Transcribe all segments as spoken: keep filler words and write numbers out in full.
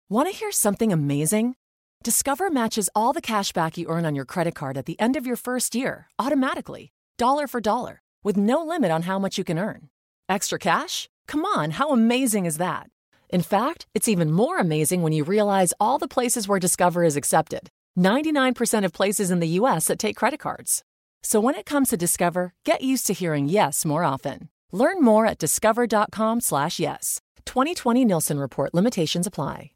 Want to hear something amazing? Discover matches all the cash back you earn on your credit card at the end of your first year, automatically, dollar for dollar, with no limit on how much you can earn. Extra cash? Come on, how amazing is that? In fact, it's even more amazing when you realize all the places where Discover is accepted. ninety-nine percent of places in the U S that take credit cards. So when it comes to Discover, get used to hearing yes more often. Learn more at discover.com slash yes. twenty twenty Nielsen Report. Limitations apply.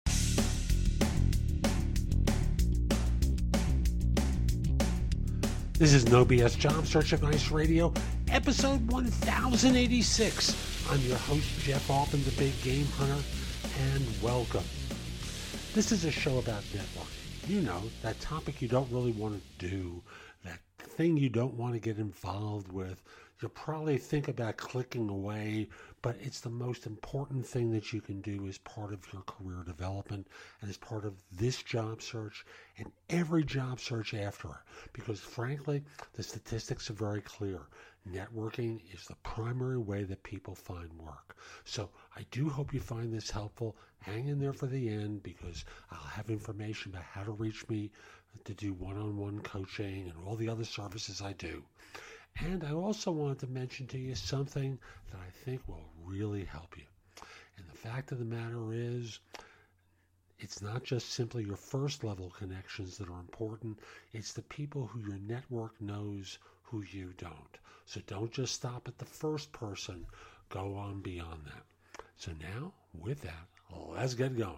This is No B S Job Search Advice Radio, episode one thousand eighty-six. I'm your host, Jeff Altman, the Big Game Hunter, and welcome. This is a show about networking. You know, that topic you don't really want to do, that thing you don't want to get involved with. You'll probably think about clicking away, but it's the most important thing that you can do as part of your career development and as part of this job search and every job search after it. Because frankly, the statistics are very clear. Networking is the primary way that people find work. So I do hope you find this helpful. Hang in there for the end because I'll have information about how to reach me to do one-on-one coaching and all the other services I do. And I also wanted to mention to you something that I think will really help you. And the fact of the matter is, it's not just simply your first level connections that are important. It's the people who your network knows who you don't. So don't just stop at the first person. Go on beyond that. So now, with that, let's get going.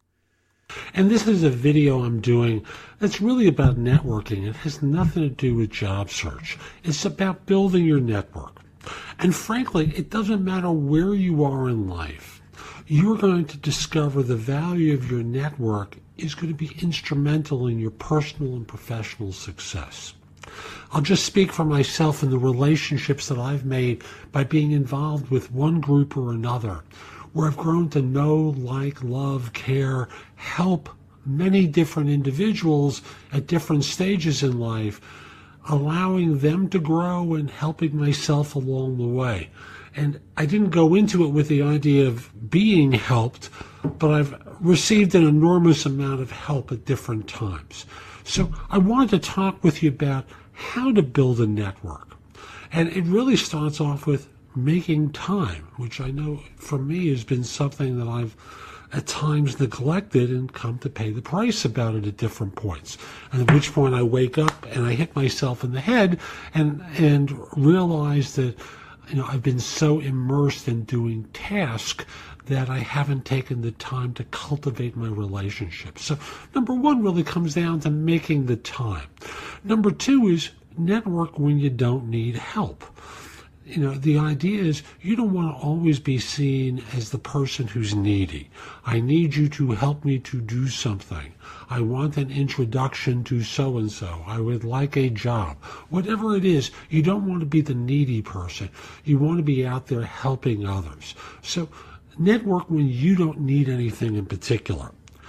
And this is a video I'm doing that's really about networking. It has nothing to do with job search. It's about building your network. And frankly, it doesn't matter where you are in life. You're going to discover the value of your network is going to be instrumental in your personal and professional success. I'll just speak for myself and the relationships that I've made by being involved with one group or another, where I've grown to know, like, love, care, help many different individuals at different stages in life, allowing them to grow and helping myself along the way. And I didn't go into it with the idea of being helped, but I've received an enormous amount of help at different times. So I wanted to talk with you about how to build a network. And it really starts off with making time, which I know for me has been something that I've at times neglected and come to pay the price about it at different points. And at which point I wake up and I hit myself in the head and and realize that, you know, I've been so immersed in doing tasks that I haven't taken the time to cultivate my relationships. So number one really comes down to making the time. Number two is network when you don't need help. You know, the idea is you don't want to always be seen as the person who's needy. I need you to help me to do something. I want an introduction to so-and-so. I would like a job. Whatever it is, you don't want to be the needy person. You want to be out there helping others. So network when you don't need anything in particular.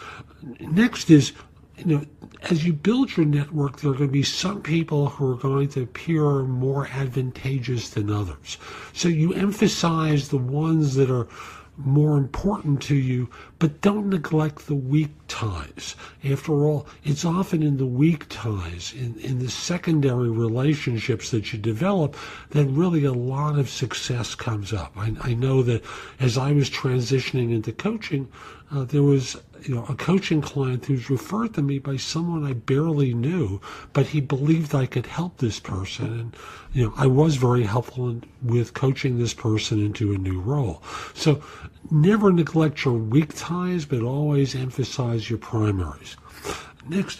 Next is, you know, as you build your network, there are going to be some people who are going to appear more advantageous than others. So you emphasize the ones that are more important to you, but don't neglect the weak ties. After all, it's often in the weak ties, in, in the secondary relationships that you develop, that really a lot of success comes up. I, I know that as I was transitioning into coaching, uh, there was you know, a coaching client who's referred to me by someone I barely knew, but he believed I could help this person. And, you know, I was very helpful in, with coaching this person into a new role. So never neglect your weak ties, but always emphasize your primaries. Next,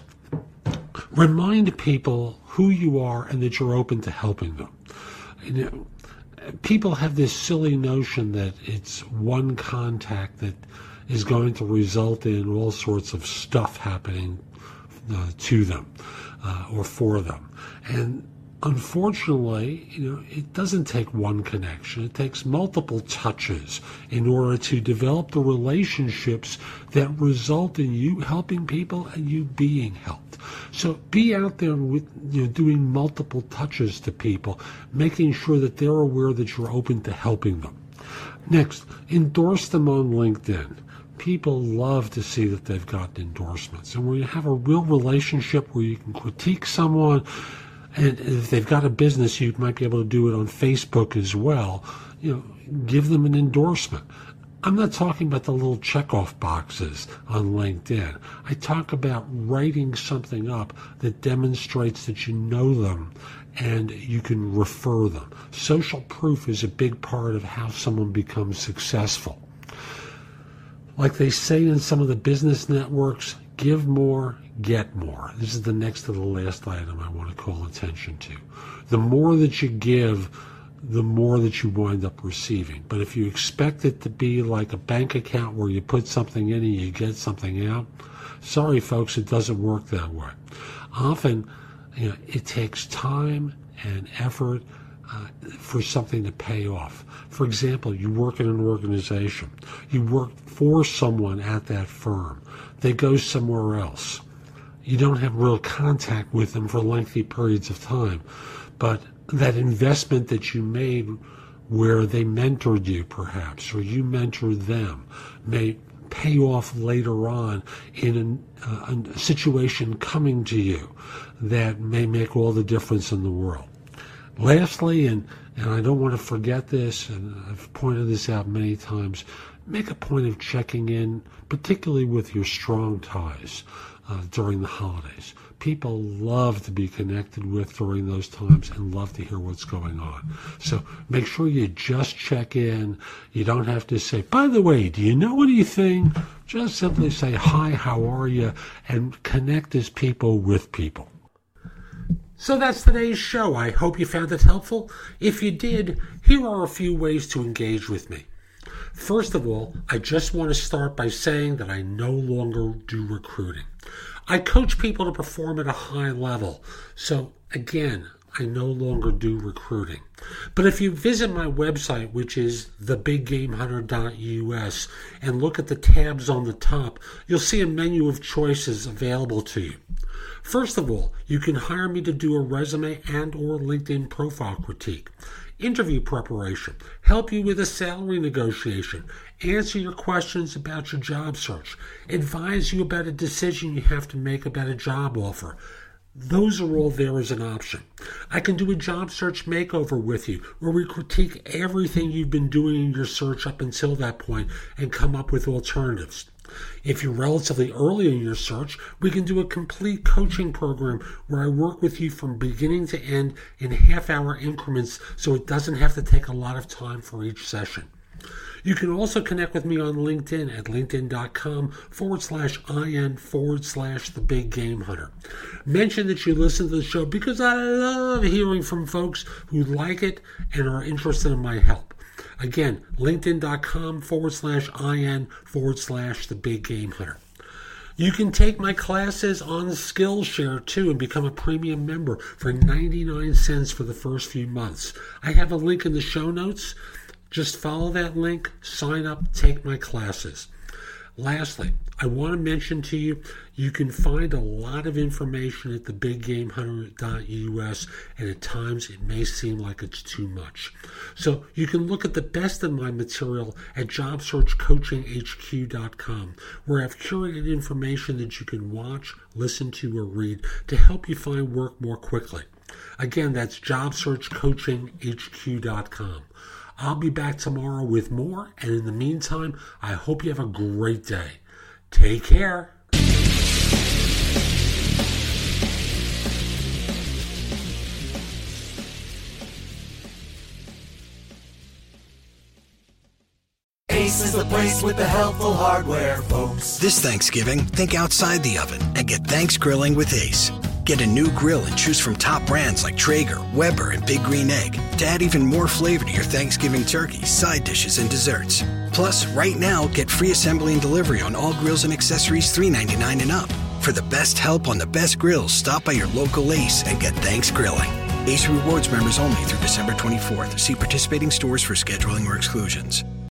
remind people who you are and that you're open to helping them. You know, people have this silly notion that it's one contact that is going to result in all sorts of stuff happening uh, to them uh, or for them. And unfortunately, you know, it doesn't take one connection. It takes multiple touches in order to develop the relationships that result in you helping people and you being helped. So be out there with, you know, doing multiple touches to people, making sure that they're aware that you're open to helping them. Next, endorse them on LinkedIn. People love to see that they've gotten endorsements. And when you have a real relationship where you can critique someone, and if they've got a business, you might be able to do it on Facebook as well, you know, give them an endorsement. I'm not talking about the little checkoff boxes on LinkedIn. I talk about writing something up that demonstrates that you know them and you can refer them. Social proof is a big part of how someone becomes successful. Like they say in some of the business networks, give more, get more. This is the next to the last item I want to call attention to. The more that you give, the more that you wind up receiving. But if you expect it to be like a bank account where you put something in and you get something out, sorry folks, it doesn't work that way. Often, you know, it takes time and effort uh, for something to pay off. For example, you work in an organization. You work for someone at that firm. They go somewhere else. You don't have real contact with them for lengthy periods of time. But that investment that you made where they mentored you perhaps, or you mentored them, may pay off later on in an, uh, a situation coming to you that may make all the difference in the world. Lastly, and, and I don't want to forget this, and I've pointed this out many times, make a point of checking in, particularly with your strong ties uh, during the holidays. People love to be connected with during those times and love to hear what's going on. So make sure you just check in. You don't have to say, by the way, do you know anything? Just simply say, hi, how are you? And connect as people with people. So that's today's show. I hope you found it helpful. If you did, here are a few ways to engage with me. First of all, I just want to start by saying that I no longer do recruiting. I coach people to perform at a high level. So again, I no longer do recruiting. But if you visit my website, which is the big game hunter dot U S, and look at the tabs on the top, you'll see a menu of choices available to you. First of all, you can hire me to do a resume and or LinkedIn profile critique, interview preparation, help you with a salary negotiation, answer your questions about your job search, advise you about a decision you have to make about a job offer. Those are all there as an option. I can do a job search makeover with you where we critique everything you've been doing in your search up until that point and come up with alternatives. If you're relatively early in your search, we can do a complete coaching program where I work with you from beginning to end in half-hour increments so it doesn't have to take a lot of time for each session. You can also connect with me on LinkedIn at linkedin.com forward slash IN forward slash the big game hunter. Mention that you listen to the show because I love hearing from folks who like it and are interested in my help. Again, linkedin.com forward slash IN forward slash the big game hunter. You can take my classes on Skillshare too and become a premium member for ninety-nine cents for the first few months. I have a link in the show notes. Just follow that link, sign up, take my classes. Lastly, I want to mention to you, you can find a lot of information at the big game hunter dot U S, and at times it may seem like it's too much. So you can look at the best of my material at job search coaching H Q dot com, where I've curated information that you can watch, listen to, or read to help you find work more quickly. Again, that's job search coaching H Q dot com. I'll be back tomorrow with more, and in the meantime, I hope you have a great day. Take care. Ace is the place with the helpful hardware, folks. This Thanksgiving, think outside the oven and get Thanks Grilling with Ace. Get a new grill and choose from top brands like Traeger, Weber, and Big Green Egg to add even more flavor to your Thanksgiving turkey, side dishes, and desserts. Plus, right now, get free assembly and delivery on all grills and accessories three ninety-nine and up. For the best help on the best grills, stop by your local Ace and get Thanks Grilling. Ace Rewards members only through December twenty-fourth. See participating stores for scheduling or exclusions.